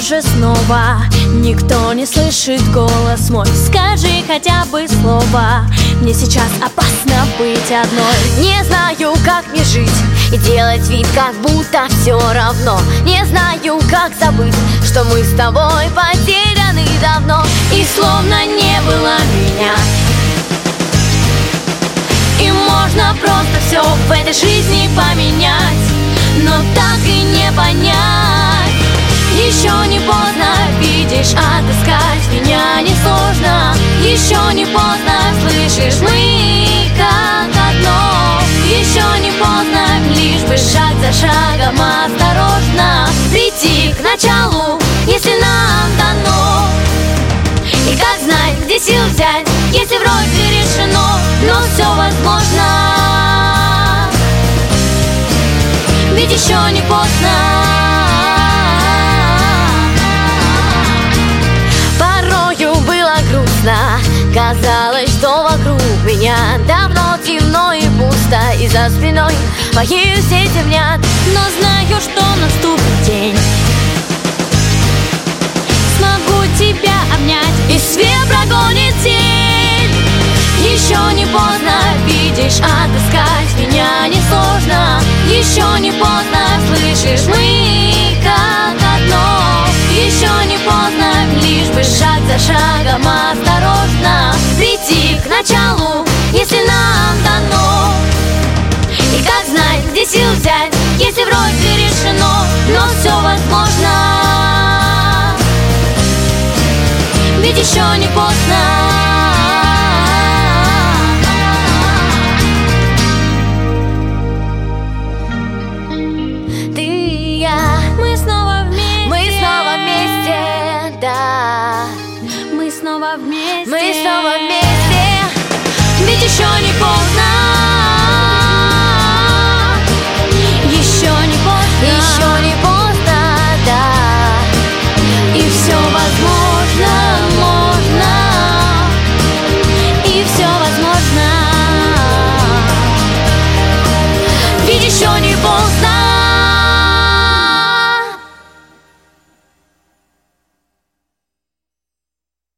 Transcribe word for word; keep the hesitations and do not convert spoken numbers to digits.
же снова никто не слышит голос мой. Скажи хотя бы слово, мне сейчас опасно быть одной. Не знаю, как мне жить и делать вид, как будто все равно. Не знаю, как забыть, что мы с тобой потеряны давно. И словно не было меня, и можно просто все в этой жизни поменять, но так и не понять. Еще не поздно, видишь, отыскать меня несложно. Еще не поздно, слышишь, мы как одно. Еще не поздно, лишь бы шаг за шагом осторожно прийти к началу, если нам дано. И как знать, где сил взять, если вроде решено, но все возможно. Ведь еще не поздно. Порою было грустно, казалось, что вокруг меня давно темно и пусто, и за спиной мои все темнят. Но знаю, что наступит день, смогу тебя обнять, и свет прогонит тень. Еще не поздно, видишь, отыскать меня несложно. Еще не поздно, слышишь, мы как одно. Еще не поздно, лишь бы шаг за шагом осторожно прийти к началу, если нам дано. И как знать, где сил взять, если вроде решено, но все возможно. Ведь еще не поздно.